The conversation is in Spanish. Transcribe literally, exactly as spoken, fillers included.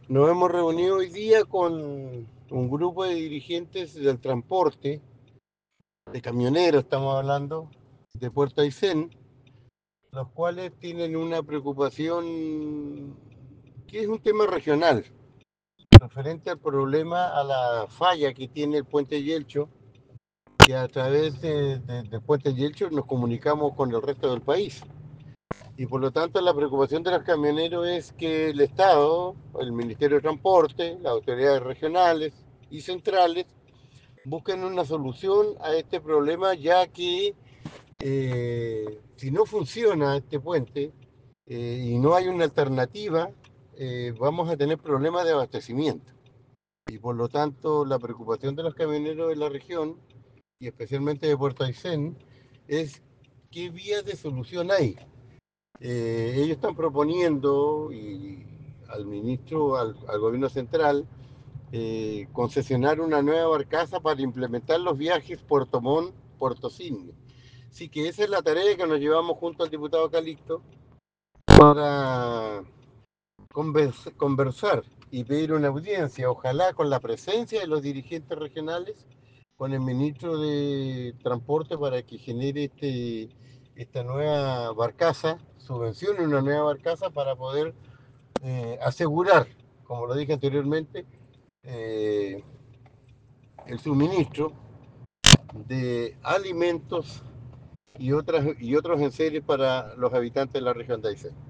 Nos hemos reunido hoy día con un grupo de dirigentes del transporte, de camioneros estamos hablando, de Puerto Aysén, los cuales tienen una preocupación que es un tema regional, referente al problema, a la falla que tiene el puente Yelcho, que a través de, de, del puente Yelcho nos comunicamos con el resto del país. Y por lo tanto la preocupación de los camioneros es que el Estado, el Ministerio de Transporte, las autoridades regionales y centrales busquen una solución a este problema, ya que eh, si no funciona este puente eh, y no hay una alternativa, eh, vamos a tener problemas de abastecimiento. Y por lo tanto la preocupación de los camioneros de la región y especialmente de Puerto Aysén es qué vías de solución hay. Eh, ellos están proponiendo y al ministro, al, al gobierno central, eh, concesionar una nueva barcaza para implementar los viajes Puerto Montt, Puerto Cisne. Así que esa es la tarea que nos llevamos junto al diputado Calixto para conversar y pedir una audiencia, ojalá con la presencia de los dirigentes regionales, con el ministro de Transporte para que genere este, esta nueva barcaza, subvencione una nueva barcaza para poder eh, asegurar, como lo dije anteriormente, eh, el suministro de alimentos y, otras, y otros enseres para los habitantes de la región de Aysén.